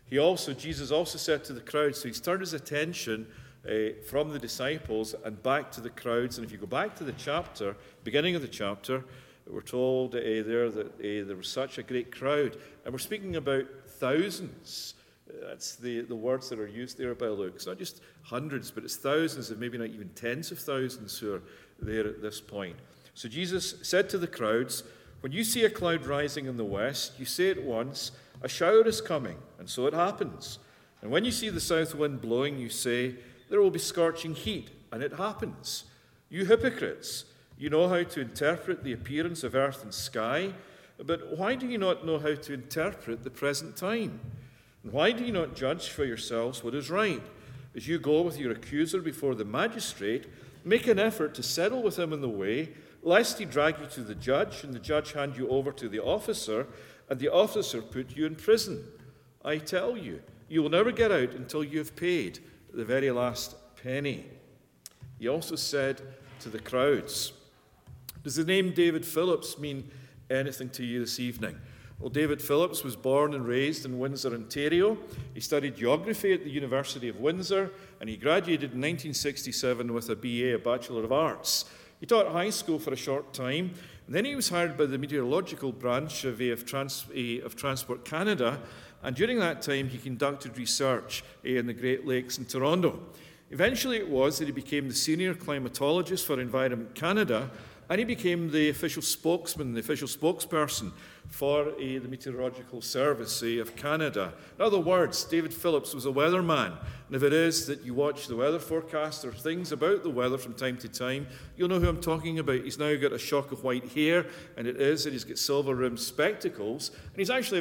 Jesus also said to the crowd, so he's turned his attention from the disciples and back to the crowds. And if you go back to the chapter, beginning of the chapter, we're told there that there was such a great crowd. And we're speaking about thousands. That's the words that are used there by Luke. It's not just hundreds, but it's thousands, and maybe not even tens of thousands who are there at this point. So Jesus said to the crowds, when you see a cloud rising in the west, you say at once, a shower is coming, and so it happens. And when you see the south wind blowing, you say, there will be scorching heat, and it happens. You hypocrites, you know how to interpret the appearance of earth and sky, but why do you not know how to interpret the present time? And why do you not judge for yourselves what is right? As you go with your accuser before the magistrate, make an effort to settle with him in the way, lest he drag you to the judge, and the judge hand you over to the officer, and the officer put you in prison. I tell you, you will never get out until you have paid the very last penny. He also said to the crowds, does the name David Phillips mean anything to you this evening? Well, David Phillips was born and raised in Windsor, Ontario. He studied geography at the University of Windsor, and he graduated in 1967 with a BA, a Bachelor of Arts. He taught high school for a short time, and then he was hired by the meteorological branch of Transport Canada, and during that time he conducted research in the Great Lakes in Toronto. Eventually it was that he became the senior climatologist for Environment Canada, and he became the official spokesman, the official spokesperson for the Meteorological Service of Canada. In other words, David Phillips was a weatherman. And if it is that you watch the weather forecast or things about the weather from time to time, you'll know who I'm talking about. He's now got a shock of white hair, and it is that he's got silver-rimmed spectacles. And he's actually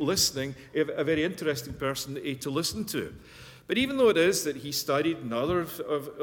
a very interesting person to listen to. But even though it is that he studied another of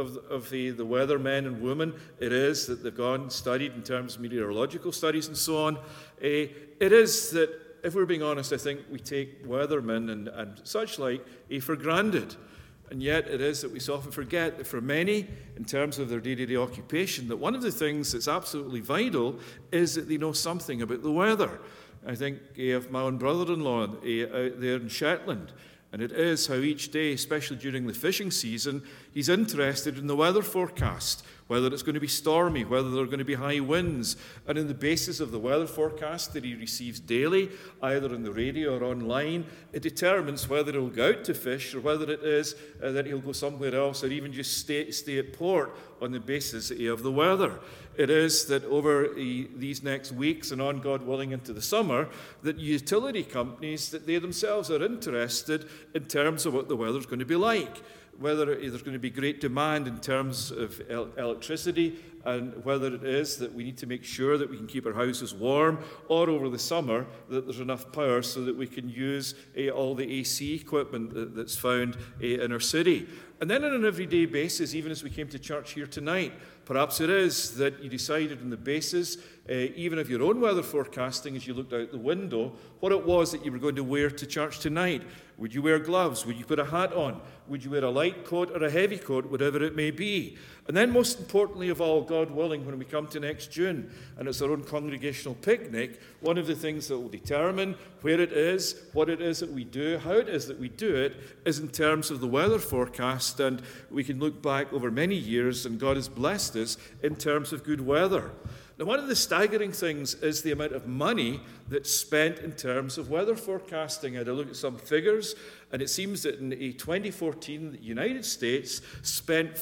the weathermen and women, it is that they've gone and studied in terms of meteorological studies and so on, it is that, if we're being honest, I think we take weathermen and such like for granted. And yet it is that we so often forget that for many, in terms of their day-to-day occupation, that one of the things that's absolutely vital is that they know something about the weather. I think of my own brother-in-law out there in Shetland. And it is how each day, especially during the fishing season, he's interested in the weather forecast, whether it's going to be stormy, whether there are going to be high winds. And on the basis of the weather forecast that he receives daily, either on the radio or online, it determines whether he'll go out to fish or whether it is that he'll go somewhere else or even just stay at port on the basis of the weather. It is that over these next weeks and on, God willing, into the summer, that utility companies, that they themselves are interested in terms of what the weather's going to be like, whether there's going to be great demand in terms of electricity, and whether it is that we need to make sure that we can keep our houses warm, or over the summer that there's enough power so that we can use all the AC equipment that's found in our city. And then on an everyday basis, even as we came to church here tonight, perhaps it is that you decided on the basis, even of your own weather forecasting as you looked out the window, what it was that you were going to wear to church tonight. Would you wear gloves? Would you put a hat on? Would you wear a light coat or a heavy coat, whatever it may be? And then most importantly of all, God willing, when we come to next June and it's our own congregational picnic, one of the things that will determine where it is, what it is that we do, how it is that we do it, is in terms of the weather forecast. And we can look back over many years, and God has blessed us in terms of good weather. Now, one of the staggering things is the amount of money that's spent in terms of weather forecasting. I had a look at some figures, and it seems that in 2014, the United States spent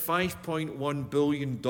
$5.1 billion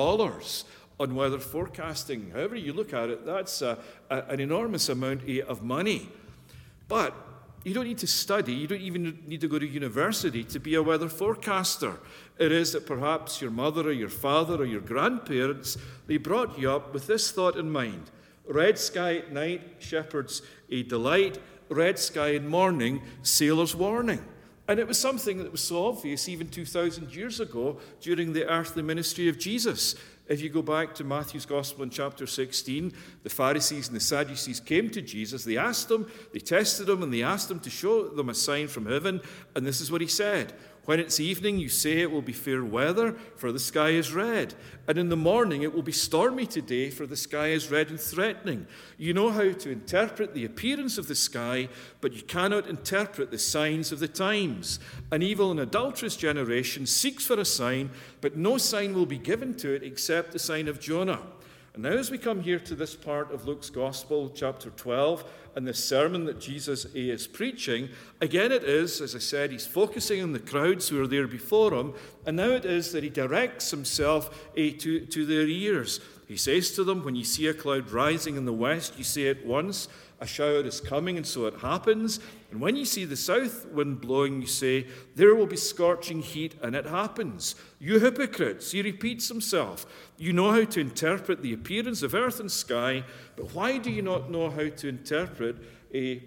on weather forecasting. However you look at it, that's an enormous amount of money. But you don't need to study, you don't even need to go to university to be a weather forecaster. It is that perhaps your mother or your father or your grandparents, they brought you up with this thought in mind. Red sky at night, shepherd's delight. Red sky in morning, sailor's warning. And it was something that was so obvious even 2,000 years ago during the earthly ministry of Jesus. If you go back to Matthew's Gospel in chapter 16, the Pharisees and the Sadducees came to Jesus. They asked him, they tested him, and they asked him to show them a sign from heaven. And this is what he said. When it's evening, you say it will be fair weather, for the sky is red. And in the morning, it will be stormy today, for the sky is red and threatening. You know how to interpret the appearance of the sky, but you cannot interpret the signs of the times. An evil and adulterous generation seeks for a sign, but no sign will be given to it except the sign of Jonah. And now as we come here to this part of Luke's Gospel, chapter 12, and the sermon that Jesus is preaching, again it is, as I said, he's focusing on the crowds who are there before him, and now it is that he directs himself to their ears. He says to them, when you see a cloud rising in the west, you say at once, a shower is coming, and so it happens. And when you see the south wind blowing, you say, there will be scorching heat, and it happens. You hypocrites, he repeats himself. You know how to interpret the appearance of earth and sky, but why do you not know how to interpret the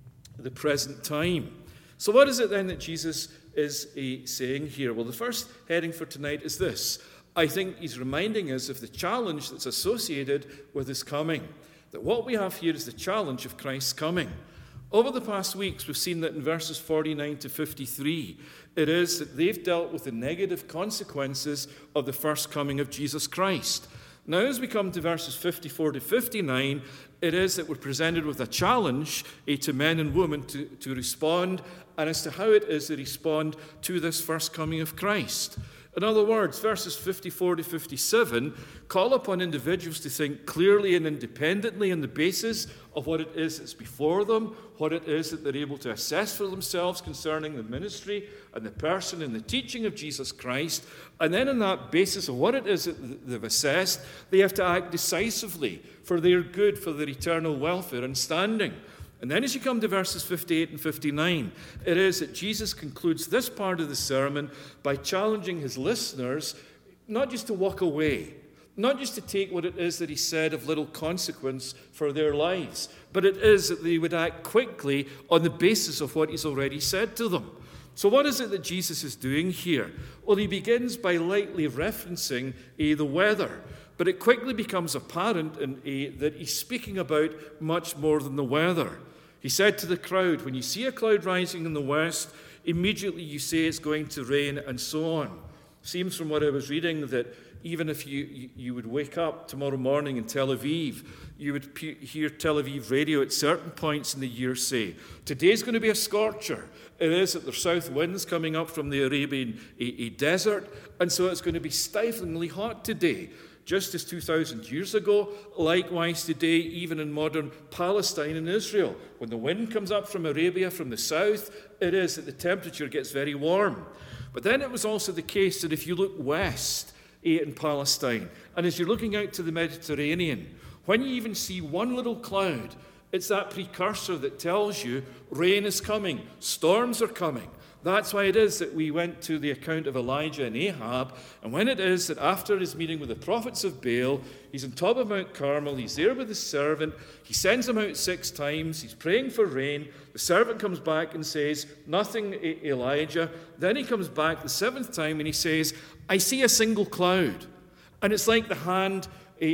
present time? So what is it then that Jesus is saying here? Well, the first heading for tonight is this. I think he's reminding us of the challenge that's associated with his coming. That what we have here is the challenge of Christ's coming. Over the past weeks, we've seen that in verses 49 to 53, it is that they've dealt with the negative consequences of the first coming of Jesus Christ. Now, as we come to verses 54 to 59, it is that we're presented with a challenge to men and women to respond, and as to how it is they respond to this first coming of Christ. In other words, verses 54 to 57 call upon individuals to think clearly and independently on the basis of what it is that's before them, what it is that they're able to assess for themselves concerning the ministry and the person and the teaching of Jesus Christ. And then on that basis of what it is that they've assessed, they have to act decisively for their good, for their eternal welfare and standing. And then as you come to verses 58 and 59, it is that Jesus concludes this part of the sermon by challenging his listeners not just to walk away, not just to take what it is that he said of little consequence for their lives, but it is that they would act quickly on the basis of what he's already said to them. So what is it that Jesus is doing here? Well, he begins by lightly referencing the weather. But it quickly becomes apparent that he's speaking about much more than the weather. He said to the crowd, when you see a cloud rising in the west, immediately you say it's going to rain, and so on. Seems from what I was reading that even if you would wake up tomorrow morning in Tel Aviv, you would hear Tel Aviv radio at certain points in the year say, today's going to be a scorcher. It is that there's south winds coming up from the Arabian desert, and so it's going to be stiflingly hot today. Just as 2,000 years ago, likewise today, even in modern Palestine and Israel. When the wind comes up from Arabia, from the south, it is that the temperature gets very warm. But then it was also the case that if you look west in Palestine, and as you're looking out to the Mediterranean, when you even see one little cloud, it's that precursor that tells you rain is coming, storms are coming. That's why it is that we went to the account of Elijah and Ahab, and when it is that after his meeting with the prophets of Baal, he's on top of Mount Carmel, he's there with his servant, he sends him out 6 times, he's praying for rain, the servant comes back and says, nothing, Elijah. Then he comes back the 7th time and he says, I see a single cloud, and it's like the hand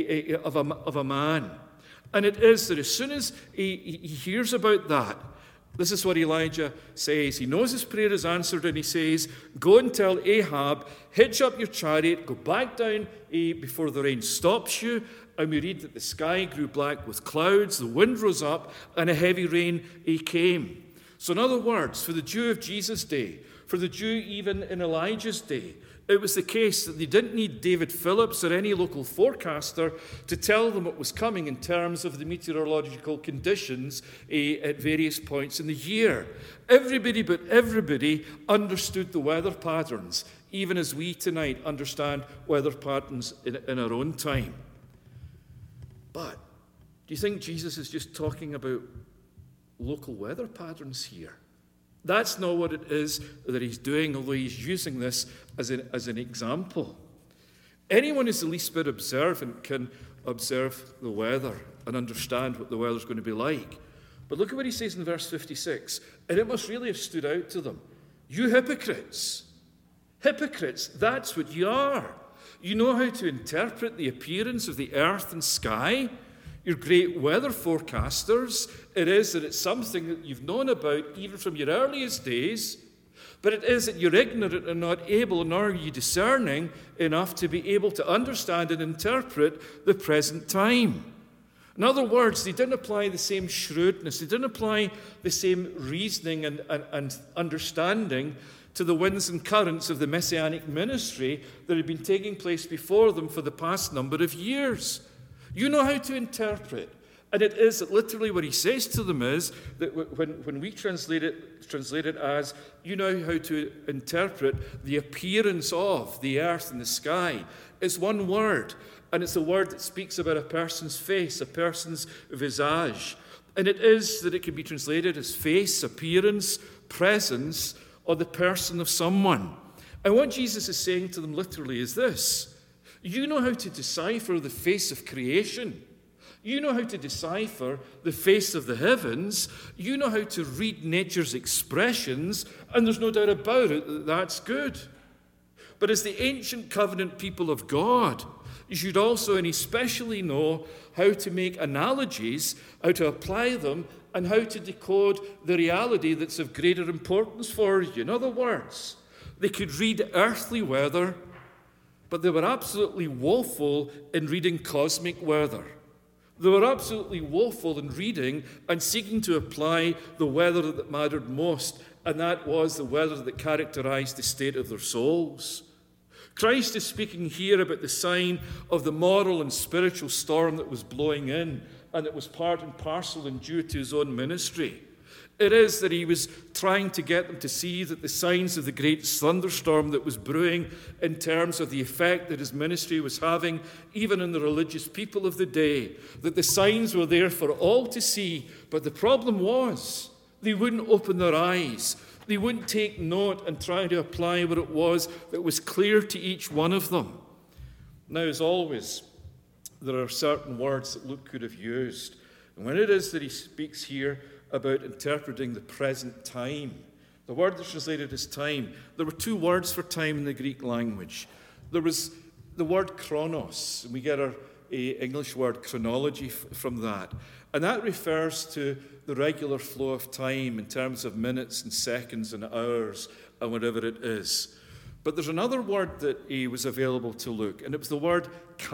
of a man. And it is that as soon as he hears about that, this is what Elijah says. He knows his prayer is answered, and he says, go and tell Ahab, hitch up your chariot, go back down before the rain stops you. And we read that the sky grew black with clouds, the wind rose up, and a heavy rain came. So in other words, for the Jew of Jesus' day, for the Jew even in Elijah's day, it was the case that they didn't need David Phillips or any local forecaster to tell them what was coming in terms of the meteorological conditions at various points in the year. Everybody but everybody understood the weather patterns, even as we tonight understand weather patterns in our own time. But do you think Jesus is just talking about local weather patterns here? That's not what it is that he's doing, although he's using this as an example. Anyone who's the least bit observant can observe the weather and understand what the weather's going to be like. But look at what he says in verse 56, and it must really have stood out to them. You hypocrites! Hypocrites, that's what you are. You know how to interpret the appearance of the earth and sky. You're great weather forecasters. It is that it's something that you've known about even from your earliest days. But it is that you're ignorant and not able, nor are you discerning enough to be able to understand and interpret the present time. In other words, they didn't apply the same shrewdness, they didn't apply the same reasoning and understanding to the winds and currents of the messianic ministry that had been taking place before them for the past number of years. You know how to interpret. And it is that literally what he says to them is that when we translate it as, you know how to interpret the appearance of the earth and the sky, it's one word. And it's a word that speaks about a person's face, a person's visage. And it is that it can be translated as face, appearance, presence, or the person of someone. And what Jesus is saying to them literally is this: you know how to decipher the face of creation. You know how to decipher the face of the heavens. You know how to read nature's expressions, and there's no doubt about it that that's good. But as the ancient covenant people of God, you should also and especially know how to make analogies, how to apply them, and how to decode the reality that's of greater importance for you. In other words, they could read earthly weather, but they were absolutely woeful in reading cosmic weather. They were absolutely woeful in reading and seeking to apply the weather that mattered most, and that was the weather that characterized the state of their souls. Christ is speaking here about the sign of the moral and spiritual storm that was blowing in, and that was part and parcel and due to his own ministry. It is that he was trying to get them to see that the signs of the great thunderstorm that was brewing in terms of the effect that his ministry was having, even in the religious people of the day, that the signs were there for all to see, but the problem was they wouldn't open their eyes. They wouldn't take note and try to apply what it was that was clear to each one of them. Now, as always, there are certain words that Luke could have used. And when it is that he speaks here about interpreting the present time, the word that's translated as time, there were two words for time in the Greek language. There was the word chronos, and we get our English word chronology from that. And that refers to the regular flow of time in terms of minutes and seconds and hours and whatever it is. But there's another word that was available to Luke, and it was the word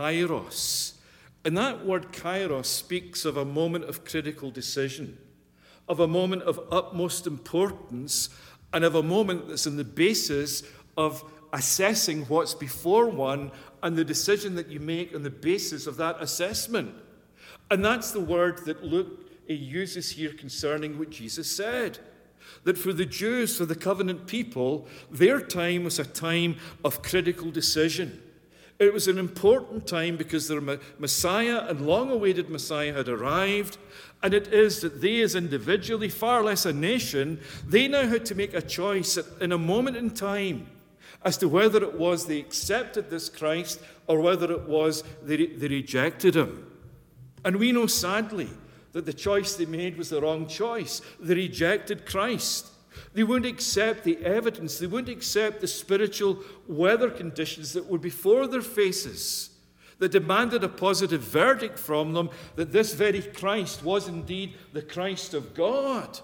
kairos. And that word kairos speaks of a moment of critical decision, of a moment of utmost importance, and of a moment that's in the basis of assessing what's before one and the decision that you make on the basis of that assessment. And that's the word that Luke uses here concerning what Jesus said. That for the Jews, for the covenant people, their time was a time of critical decision. It was an important time because their Messiah and long-awaited Messiah had arrived, and it is that they as individually, far less a nation, they now had to make a choice in a moment in time as to whether it was they accepted this Christ or whether it was they rejected him. And we know sadly that the choice they made was the wrong choice. They rejected Christ. They wouldn't accept the evidence. They wouldn't accept the spiritual weather conditions that were before their faces, that demanded a positive verdict from them that this very Christ was indeed the Christ of God.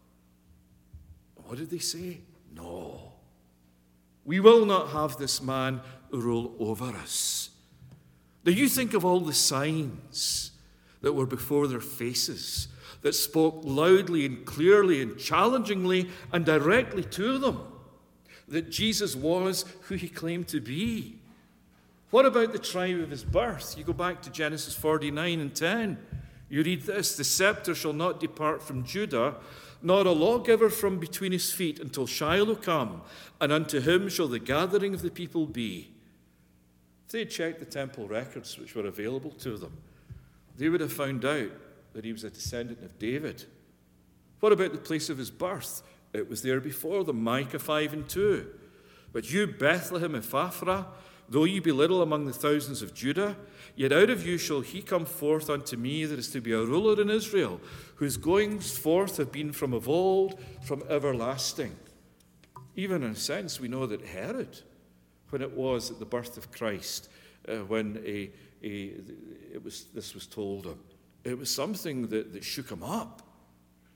What did they say? No. We will not have this man rule over us. Now you think of all the signs that were before their faces, that spoke loudly and clearly and challengingly and directly to them that Jesus was who he claimed to be. What about the tribe of his birth? You go back to Genesis 49 and 10. You read this: the scepter shall not depart from Judah, nor a lawgiver from between his feet until Shiloh come, and unto him shall the gathering of the people be. If they had checked the temple records which were available to them, they would have found out that he was a descendant of David. What about the place of his birth? It was there before them, Micah 5 and 2. But you, Bethlehem Ephrathah, though you be little among the thousands of Judah, yet out of you shall he come forth unto me that is to be a ruler in Israel, whose goings forth have been from of old, from everlasting. Even in a sense, we know that Herod, when it was at the birth of Christ, when this was told him, it was something that shook him up.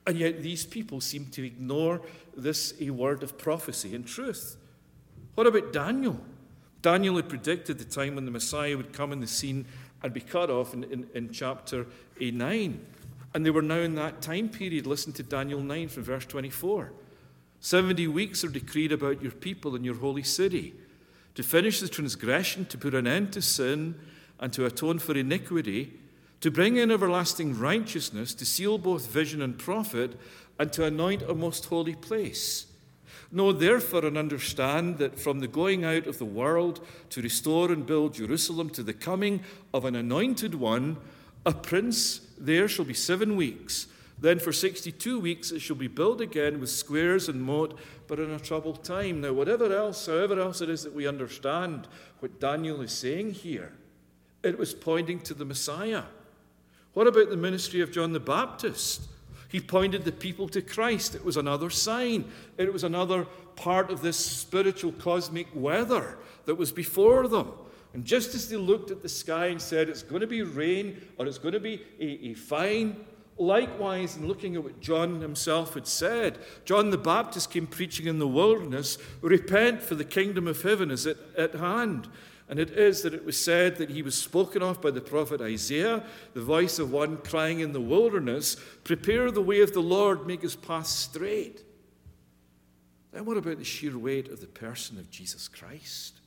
And yet these people seem to ignore this a word of prophecy and truth. What about Daniel? Daniel had predicted the time when the Messiah would come on the scene and be cut off in chapter 9. And they were now in that time period. Listen to Daniel 9 from verse 24. 70 weeks are decreed about your people and your holy city, to finish the transgression, to put an end to sin, and to atone for iniquity, to bring in everlasting righteousness, to seal both vision and prophet, and to anoint a most holy place. Know therefore and understand that from the going out of the world to restore and build Jerusalem to the coming of an anointed one, a prince there shall be 7 weeks. Then for 62 weeks it shall be built again with squares and moat, but in a troubled time. Now, however else it is that we understand what Daniel is saying here, it was pointing to the Messiah. What about the ministry of John the Baptist? He pointed the people to Christ. It was another sign. It was another part of this spiritual cosmic weather that was before them. And just as they looked at the sky and said, it's going to be rain or it's going to be a fine, likewise, in looking at what John himself had said, John the Baptist came preaching in the wilderness, repent, for the kingdom of heaven is at hand. And it is that it was said that he was spoken of by the prophet Isaiah, the voice of one crying in the wilderness, prepare the way of the Lord, make his path straight. Then what about the sheer weight of the person of Jesus Christ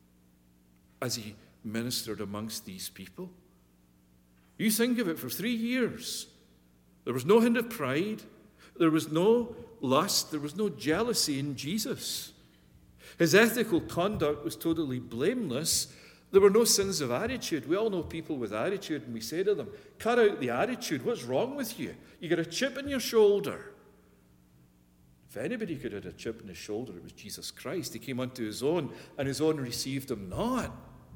as he ministered amongst these people? You think of it, for 3 years, there was no hint of pride, there was no lust, there was no jealousy in Jesus. His ethical conduct was totally blameless. There were no sins of attitude. We all know people with attitude, and we say to them, cut out the attitude. What's wrong with you? You got a chip in your shoulder. If anybody could have a chip in his shoulder, it was Jesus Christ. He came unto his own, and his own received him not.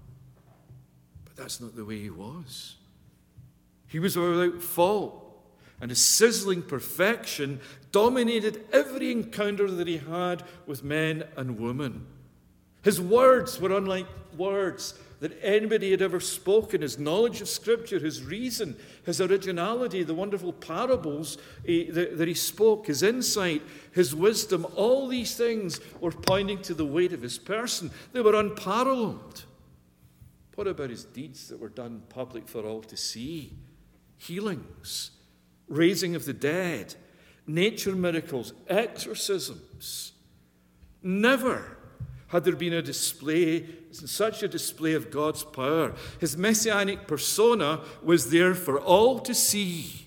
But that's not the way he was. He was without fault. And his sizzling perfection dominated every encounter that he had with men and women. His words were unlike words that anybody had ever spoken. His knowledge of Scripture, his reason, his originality, the wonderful parables that he spoke, his insight, his wisdom, all these things were pointing to the weight of his person. They were unparalleled. What about his deeds that were done public for all to see? Healings, raising of the dead, nature miracles, exorcisms. Never had there been such a display of God's power. His messianic persona was there for all to see.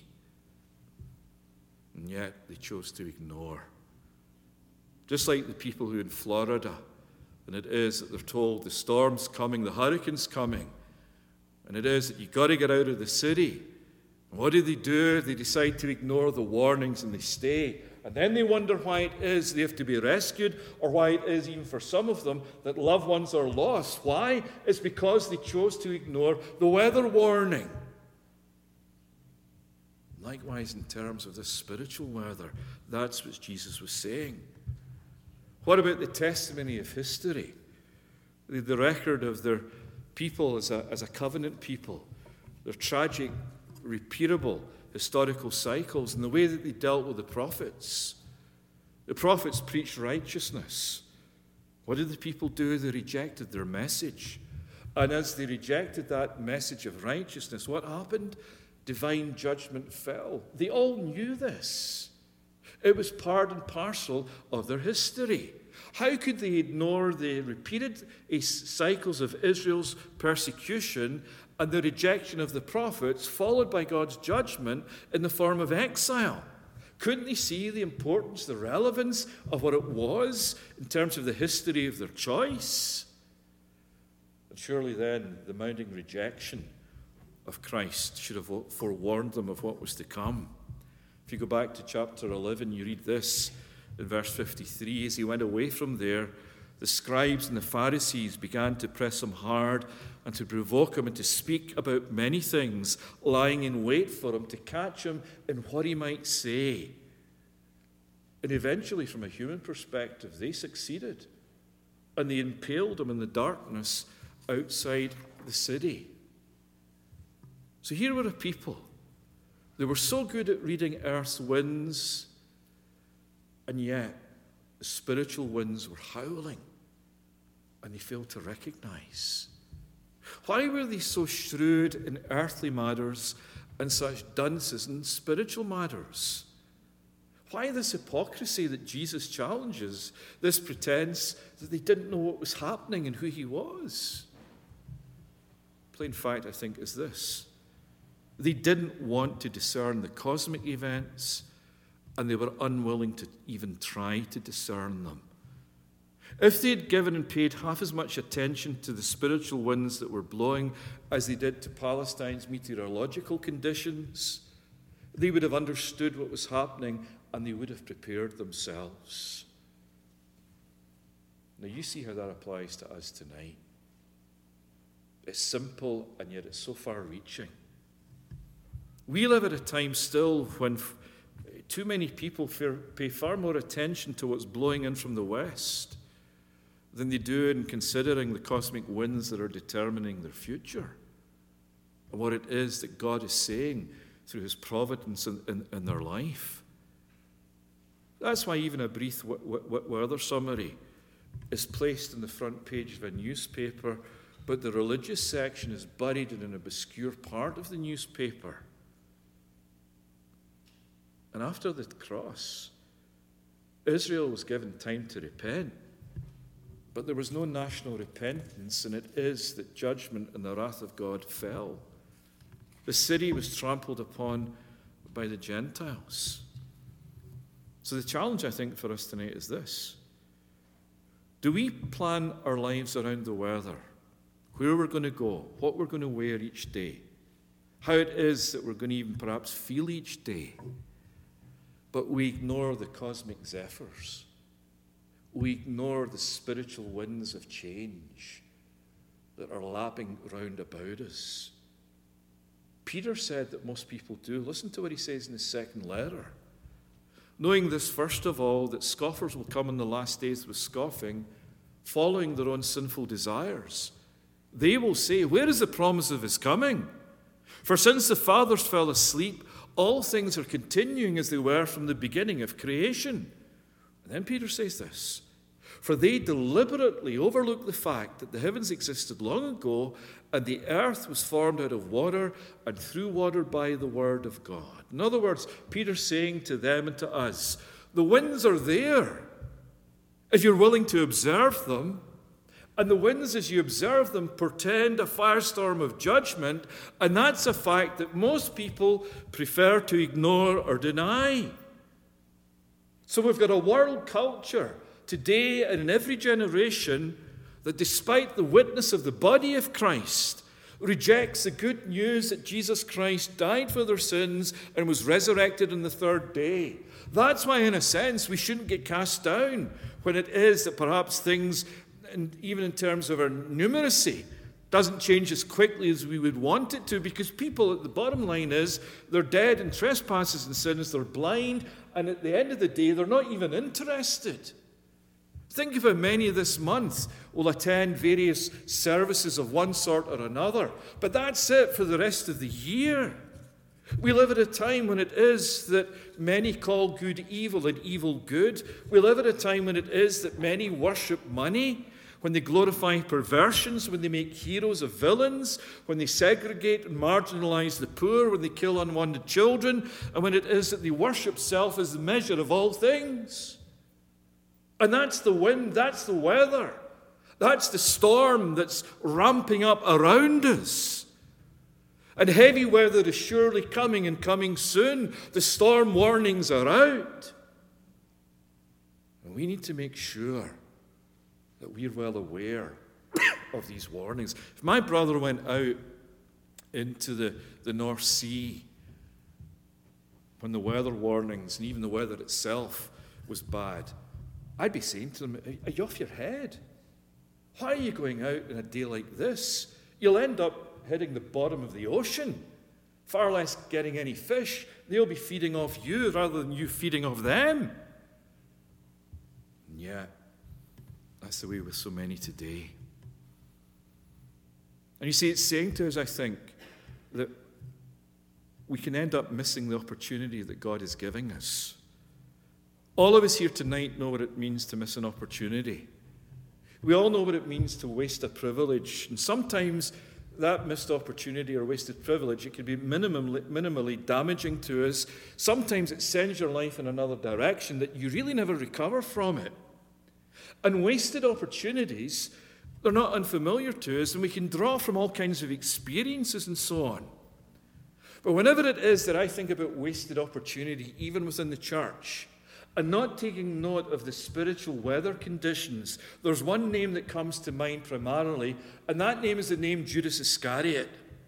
And yet they chose to ignore. Just like the people who in Florida, and it is that they're told the storm's coming, the hurricane's coming, and it is that you've got to get out of the city. What do? They decide to ignore the warnings and they stay. And then they wonder why it is they have to be rescued, or why it is, even for some of them, that loved ones are lost. Why? It's because they chose to ignore the weather warning. Likewise, in terms of the spiritual weather, that's what Jesus was saying. What about the testimony of history? The record of their people as a covenant people, their tragic, repeatable historical cycles, and the way that they dealt with the prophets. The prophets preached righteousness. What did the people do? They rejected their message. And as they rejected that message of righteousness, what happened? Divine judgment fell. They all knew this. It was part and parcel of their history. How could they ignore the repeated cycles of Israel's persecution and the rejection of the prophets, followed by God's judgment in the form of exile? Couldn't they see the importance, the relevance of what it was in terms of the history of their choice? And surely then the mounting rejection of Christ should have forewarned them of what was to come. If you go back to chapter 11, you read this in verse 53. As he went away from there, the scribes and the Pharisees began to press him hard and to provoke him and to speak about many things, lying in wait for him to catch him in what he might say. And eventually, from a human perspective, they succeeded. And they impaled him in the darkness outside the city. So here were a people They were so good at reading earth's winds, and yet the spiritual winds were howling, and they failed to recognize. Why were they so shrewd in earthly matters and such dunces in spiritual matters? Why this hypocrisy that Jesus challenges, this pretense that they didn't know what was happening and who he was? Plain fact, I think, is this. They didn't want to discern the cosmic events, and they were unwilling to even try to discern them. If they had given and paid half as much attention to the spiritual winds that were blowing as they did to Palestine's meteorological conditions, they would have understood what was happening and they would have prepared themselves. Now you see how that applies to us tonight. It's simple and yet it's so far-reaching. We live at a time still when too many people pay far more attention to what's blowing in from the west than they do in considering the cosmic winds that are determining their future and what it is that God is saying through his providence in their life. That's why even a brief weather summary is placed on the front page of a newspaper, but the religious section is buried in an obscure part of the newspaper. And after the cross, Israel was given time to repent. But there was no national repentance, and it is that judgment and the wrath of God fell. The city was trampled upon by the Gentiles. So the challenge, I think, for us tonight is this. Do we plan our lives around the weather? Where we're going to go? What we're going to wear each day? How it is that we're going to even perhaps feel each day? But we ignore the cosmic zephyrs. We ignore the spiritual winds of change that are lapping round about us. Peter said that most people do. Listen to what he says in his second letter. Knowing this, first of all, that scoffers will come in the last days with scoffing, following their own sinful desires. They will say, where is the promise of his coming? For since the fathers fell asleep, all things are continuing as they were from the beginning of creation. And then Peter says this, for they deliberately overlook the fact that the heavens existed long ago and the earth was formed out of water and through water by the word of God. In other words, Peter's saying to them and to us, the winds are there if you're willing to observe them. And the winds, as you observe them, portend a firestorm of judgment, and that's a fact that most people prefer to ignore or deny. So we've got a world culture today and in every generation that, despite the witness of the body of Christ, rejects the good news that Jesus Christ died for their sins and was resurrected on the third day. That's why, in a sense, we shouldn't get cast down when it is that perhaps things, and even in terms of our numeracy, doesn't change as quickly as we would want it to, because people, at the bottom line is, they're dead in trespasses and sins, they're blind, and at the end of the day, they're not even interested. Think of how many this month will attend various services of one sort or another, but that's it for the rest of the year. We live at a time when it is that many call good evil and evil good. We live at a time when it is that many worship money, when they glorify perversions, when they make heroes of villains, when they segregate and marginalize the poor, when they kill unwanted children, and when it is that they worship self as the measure of all things. And that's the wind, that's the weather, that's the storm that's ramping up around us. And heavy weather is surely coming and coming soon. The storm warnings are out. And we need to make sure that we're well aware of these warnings. If my brother went out into the North Sea when the weather warnings and even the weather itself was bad, I'd be saying to them, are you off your head? Why are you going out in a day like this? You'll end up hitting the bottom of the ocean, far less getting any fish. They'll be feeding off you rather than you feeding off them. And yet, that's the way with so many today. And you see, it's saying to us, I think, that we can end up missing the opportunity that God is giving us. All of us here tonight know what it means to miss an opportunity. We all know what it means to waste a privilege. And sometimes that missed opportunity or wasted privilege, it can be minimally damaging to us. Sometimes it sends your life in another direction that you really never recover from it. And wasted opportunities, they're not unfamiliar to us, and we can draw from all kinds of experiences and so on. But whenever it is that I think about wasted opportunity, even within the church, and not taking note of the spiritual weather conditions, there's one name that comes to mind primarily, and that name is the name Judas Iscariot.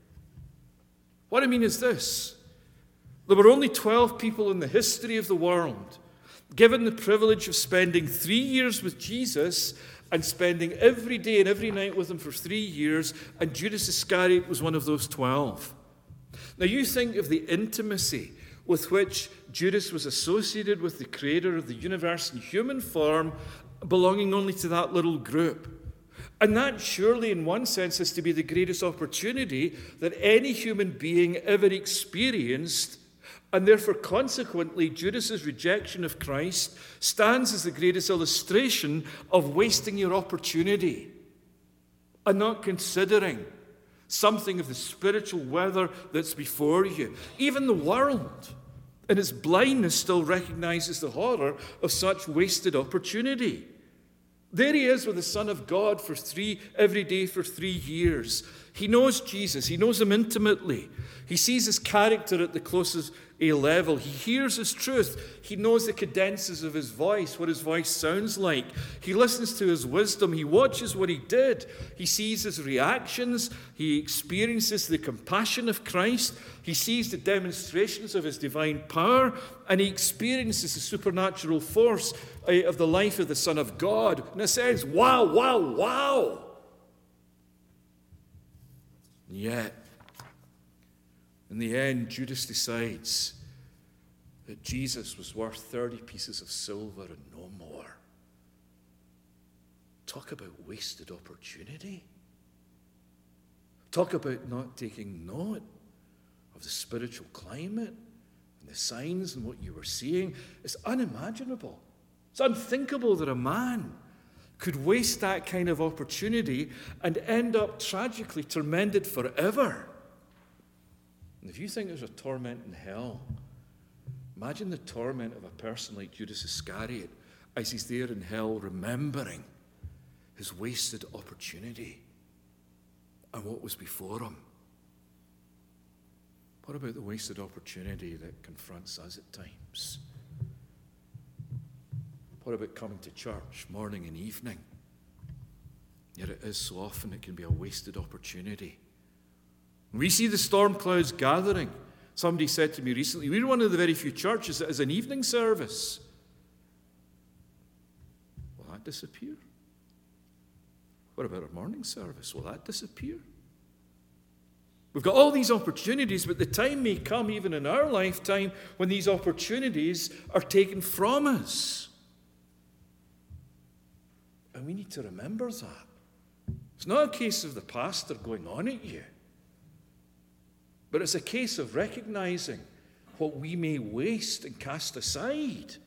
What I mean is this: there were only 12 people in the history of the world given the privilege of spending 3 years with Jesus and spending every day and every night with him for 3 years, and Judas Iscariot was one of those 12. Now you think of the intimacy with which Judas was associated with the creator of the universe in human form, belonging only to that little group. And that surely, in one sense, is to be the greatest opportunity that any human being ever experienced, and therefore, consequently, Judas's rejection of Christ stands as the greatest illustration of wasting your opportunity and not considering something of the spiritual weather that's before you. Even the world, in its blindness, still recognizes the horror of such wasted opportunity. There he is with the Son of God every day for 3 years. He knows Jesus. He knows him intimately. He sees his character at the closest level. He hears his truth. He knows the cadences of his voice, what his voice sounds like. He listens to his wisdom. He watches what he did. He sees his reactions. He experiences the compassion of Christ. He sees the demonstrations of his divine power, and he experiences the supernatural force of the life of the Son of God. In a sense, wow, wow, wow. And yet, in the end, Judas decides that Jesus was worth 30 pieces of silver and no more. Talk about wasted opportunity. Talk about not taking note of the spiritual climate and the signs and what you were seeing. It's unimaginable. It's unthinkable that a man could waste that kind of opportunity and end up tragically tormented forever. And if you think there's a torment in hell, imagine the torment of a person like Judas Iscariot as he's there in hell remembering his wasted opportunity and what was before him. What about the wasted opportunity that confronts us at times? What about coming to church morning and evening? Yet it is so often it can be a wasted opportunity. We see the storm clouds gathering. Somebody said to me recently, we're one of the very few churches that has an evening service. Will that disappear? What about our morning service? Will that disappear? We've got all these opportunities, but the time may come, even in our lifetime, when these opportunities are taken from us. And we need to remember that. It's not a case of the pastor going on at you, but it's a case of recognizing what we may waste and cast aside.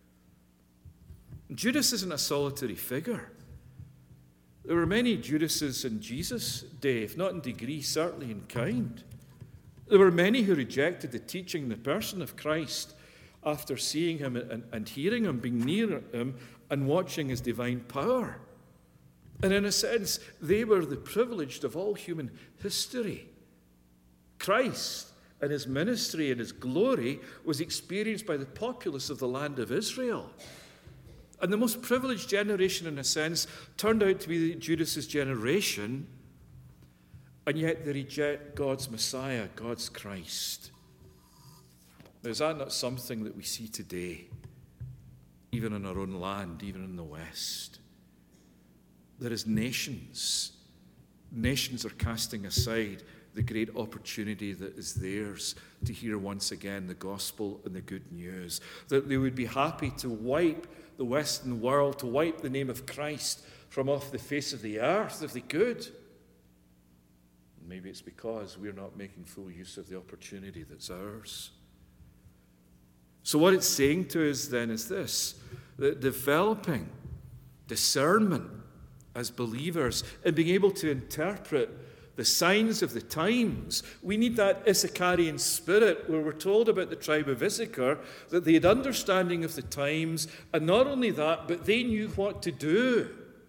Judas isn't a solitary figure. There were many Judases in Jesus' day, if not in degree, certainly in kind. There were many who rejected the teaching and the person of Christ after seeing him and hearing him, being near him, and watching his divine power. And in a sense, they were the privileged of all human history. Christ and his ministry and his glory was experienced by the populace of the land of Israel. And the most privileged generation, in a sense, turned out to be Judas's generation, and yet they reject God's Messiah, God's Christ. Now, is that not something that we see today, even in our own land, even in the West? There is nations are casting aside the great opportunity that is theirs to hear once again the gospel and the good news. That they would be happy to wipe the Western world, to wipe the name of Christ from off the face of the earth if they could. Maybe it's because we're not making full use of the opportunity that's ours. So what it's saying to us then is this, that developing discernment as believers and being able to interpret the signs of the times, we need that Issacharian spirit where we're told about the tribe of Issachar that they had understanding of the times, and not only that, but they knew what to do.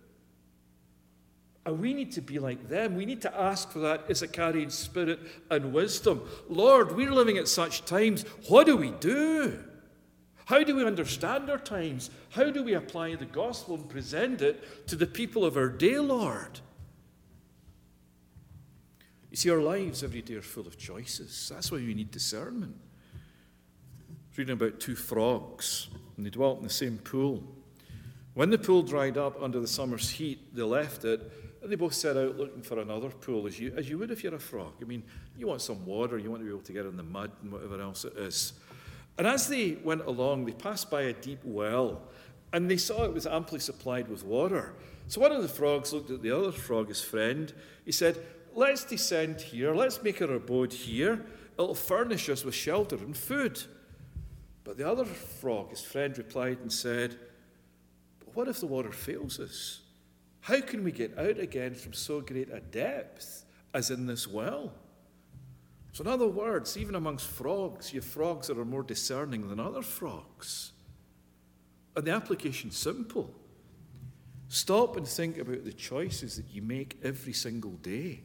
And we need to be like them. We need to ask for that Issacharian spirit and wisdom. Lord, we're living at such times. What do we do? How do we understand our times? How do we apply the gospel and present it to the people of our day, Lord? You see, our lives every day are full of choices. That's why we need discernment. I was reading about two frogs, and they dwelt in the same pool. When the pool dried up under the summer's heat, they left it, and they both set out looking for another pool, as you would if you're a frog. I mean, you want some water, you want to be able to get in the mud and whatever else it is. And as they went along, they passed by a deep well, and they saw it was amply supplied with water. So one of the frogs looked at the other frog, his friend. He said, "Let's descend here, let's make our abode here. It'll furnish us with shelter and food." But the other frog, his friend, replied and said, "But what if the water fails us? How can we get out again from so great a depth as in this well?" So in other words, even amongst frogs, you have frogs that are more discerning than other frogs. And the application's simple. Stop and think about the choices that you make every single day.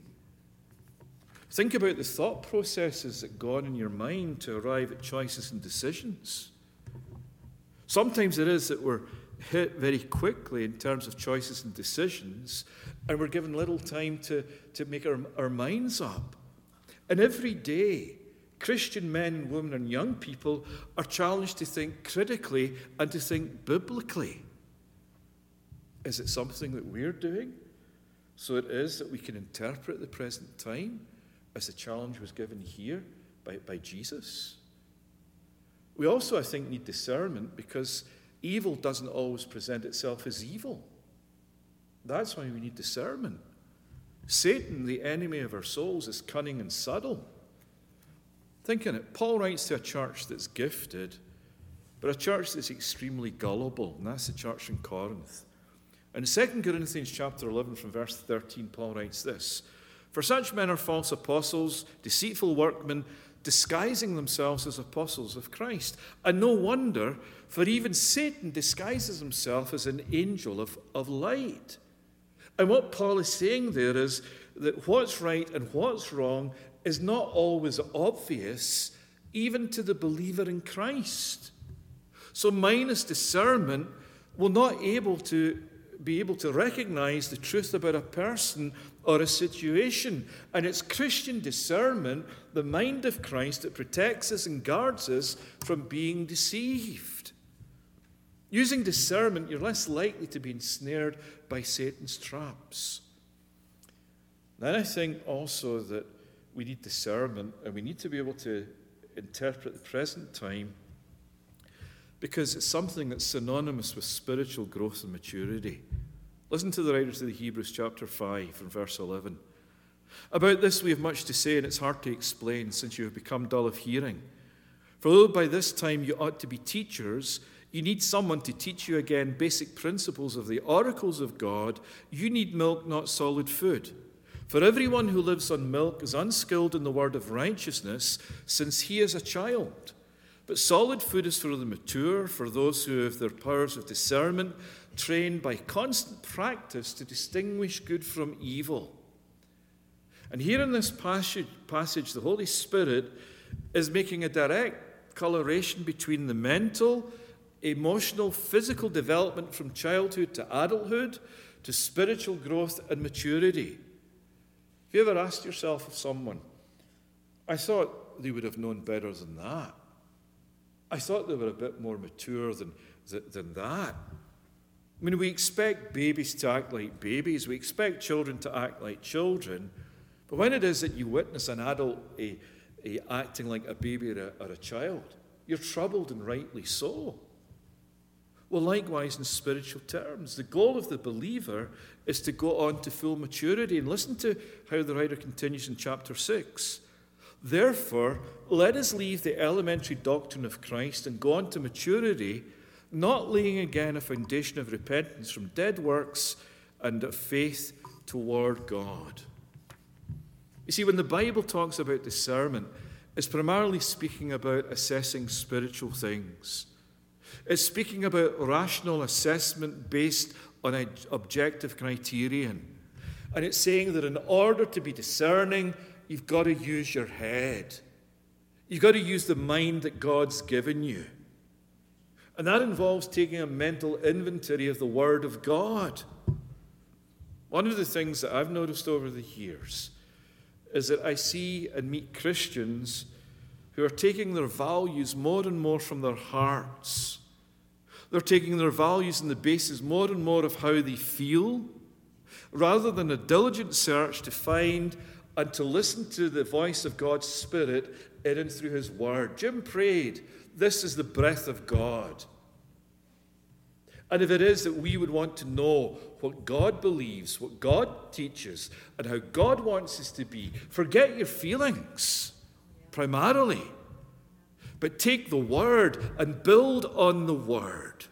Think about the thought processes that go on in your mind to arrive at choices and decisions. Sometimes it is that we're hit very quickly in terms of choices and decisions, and we're given little time to make our minds up. And every day, Christian men and women and young people are challenged to think critically and to think biblically. Is it something that we're doing? So it is that we can interpret the present time as the challenge was given here by Jesus. We also, I think, need discernment because evil doesn't always present itself as evil. That's why we need discernment. Satan, the enemy of our souls, is cunning and subtle. Think on it. Paul writes to a church that's gifted, but a church that's extremely gullible, and that's the church in Corinth. In 2 Corinthians chapter 11, from verse 13, Paul writes this, "For such men are false apostles, deceitful workmen, disguising themselves as apostles of Christ. And no wonder, for even Satan disguises himself as an angel of light." And what Paul is saying there is that what's right and what's wrong is not always obvious, even to the believer in Christ. So minus discernment, we're not be able to recognize the truth about a person or a situation. And it's Christian discernment, the mind of Christ, that protects us and guards us from being deceived. Using discernment, you're less likely to be ensnared by Satan's traps. Then I think also that we need discernment, and we need to be able to interpret the present time because it's something that's synonymous with spiritual growth and maturity. Listen to the writer to the Hebrews chapter 5 and verse 11. "About this we have much to say, and it's hard to explain since you have become dull of hearing. For though by this time you ought to be teachers, you need someone to teach you again basic principles of the oracles of God. You need milk, not solid food. For everyone who lives on milk is unskilled in the word of righteousness, since he is a child. But solid food is for the mature, for those who have their powers of discernment trained by constant practice to distinguish good from evil." And here in this passage, the Holy Spirit is making a direct correlation between the mental, emotional, physical development from childhood to adulthood, to spiritual growth and maturity. Have you ever asked yourself of someone, "I thought they would have known better than that. I thought they were a bit more mature than that." I mean, we expect babies to act like babies. We expect children to act like children. But when it is that you witness an adult acting like a baby or a child, you're troubled, and rightly so. Well, likewise in spiritual terms, the goal of the believer is to go on to full maturity. And listen to how the writer continues in chapter 6. Therefore, let us leave the elementary doctrine of Christ and go on to maturity, not laying again a foundation of repentance from dead works and of faith toward God. You see, when the Bible talks about discernment, it's primarily speaking about assessing spiritual things. It's speaking about rational assessment based on an objective criterion. And it's saying that in order to be discerning, you've got to use your head. You've got to use the mind that God's given you. And that involves taking a mental inventory of the Word of God. One of the things that I've noticed over the years is that I see and meet Christians who are taking their values more and more from their hearts. They're taking their values on the basis more and more of how they feel, rather than a diligent search to find and to listen to the voice of God's Spirit in and through His Word. Jim prayed, this is the breath of God. And if it is that we would want to know what God believes, what God teaches, and how God wants us to be, forget your feelings, primarily. But take the Word and build on the Word.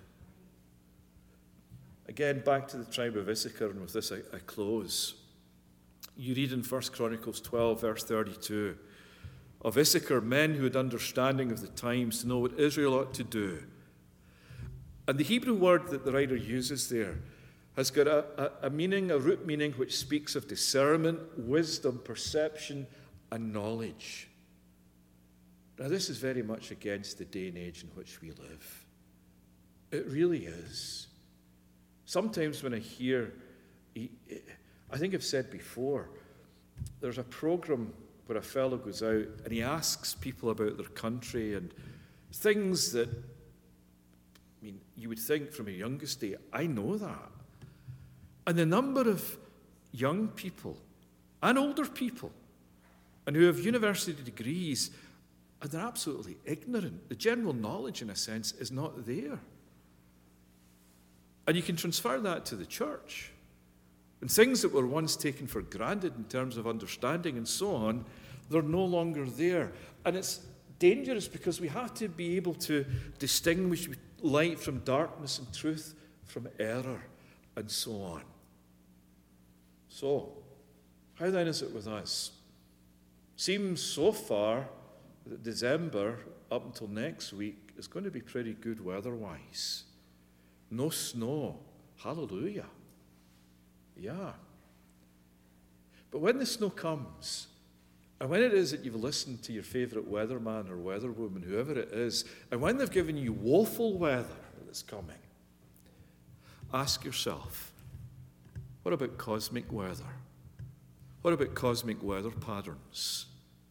Again, back to the tribe of Issachar, and with this I close. You read in 1 Chronicles 12, verse 32, of Issachar, men who had understanding of the times to know what Israel ought to do. And the Hebrew word that the writer uses there has got a meaning, a root meaning, which speaks of discernment, wisdom, perception, and knowledge. Now, this is very much against the day and age in which we live. It really is. Sometimes when I hear, I think I've said before, there's a program where a fellow goes out and he asks people about their country and things that, I mean, you would think from a youngest day, I know that. And the number of young people and older people and who have university degrees, and they're absolutely ignorant. The general knowledge, in a sense, is not there. And you can transfer that to the church. And things that were once taken for granted in terms of understanding and so on, they're no longer there. And it's dangerous because we have to be able to distinguish light from darkness and truth from error and so on. So, how then is it with us? Seems so far that December, up until next week, is going to be pretty good weather-wise. No snow. Hallelujah. Yeah. But when the snow comes, and when it is that you've listened to your favourite weatherman or weatherwoman, whoever it is, and when they've given you woeful weather that's coming, ask yourself, what about cosmic weather? What about cosmic weather patterns?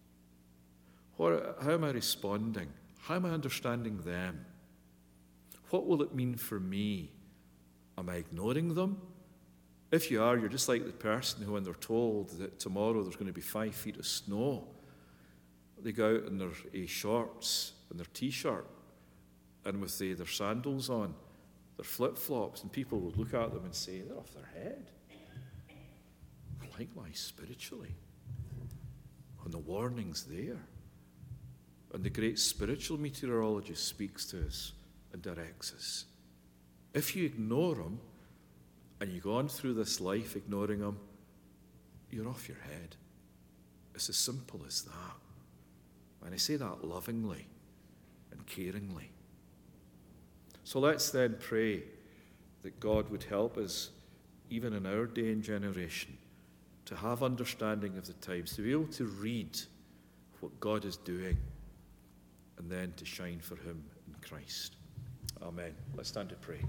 How am I responding? How am I understanding them? What will it mean for me? Am I ignoring them? If you are, you're just like the person who, when they're told that tomorrow there's going to be 5 feet of snow, they go out in their shorts and their T-shirt and with their sandals on, their flip-flops, and people will look at them and say, they're off their head. Likewise, spiritually. And the warning's there. And the great spiritual meteorologist speaks to us and directs us. If you ignore him, and you go on through this life ignoring him, you're off your head. It's as simple as that. And I say that lovingly and caringly. So let's then pray that God would help us, even in our day and generation, to have understanding of the times, to be able to read what God is doing, and then to shine for Him in Christ. Amen. Let's stand to pray.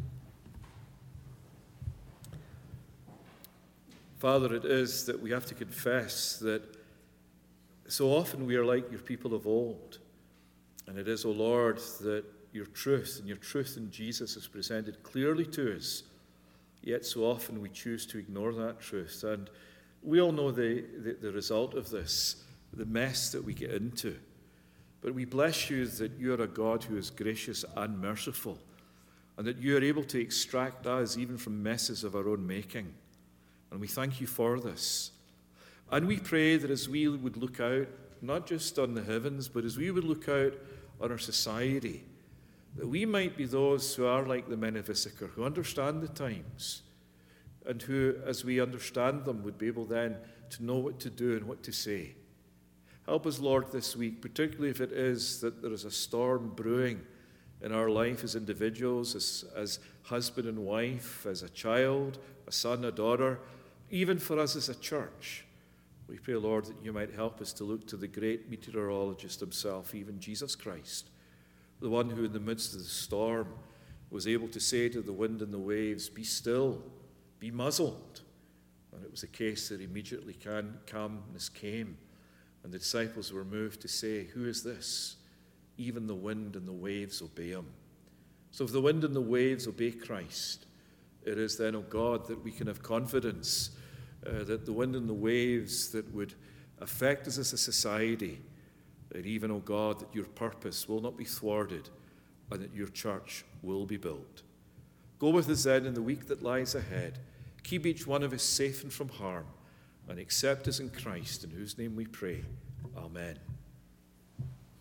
Father, it is that we have to confess that so often we are like your people of old. And it is, O Lord, that your truth and your truth in Jesus is presented clearly to us. Yet so often we choose to ignore that truth. And we all know the result of this, the mess that we get into. But we bless you that you are a God who is gracious and merciful. and that you are able to extract us even from messes of our own making. And we thank you for this. And we pray that as we would look out, not just on the heavens, but as we would look out on our society, that we might be those who are like the men of Issachar, who understand the times, and who, as we understand them, would be able then to know what to do and what to say. Help us, Lord, this week, particularly if it is that there is a storm brewing in our life as individuals, as husband and wife, as a child, a son, a daughter, even for us as a church. We pray, Lord, that you might help us to look to the great meteorologist himself, even Jesus Christ, the one who in the midst of the storm was able to say to the wind and the waves, "Be still, be muzzled." And it was the case that immediately calmness came, and the disciples were moved to say, "Who is this? Even the wind and the waves obey him." So if the wind and the waves obey Christ, it is then, O God, that we can have confidence that the wind and the waves that would affect us as a society, that even, O God, that your purpose will not be thwarted and that your church will be built. Go with us then in the week that lies ahead. Keep each one of us safe and from harm, and accept us in Christ, in whose name we pray. Amen.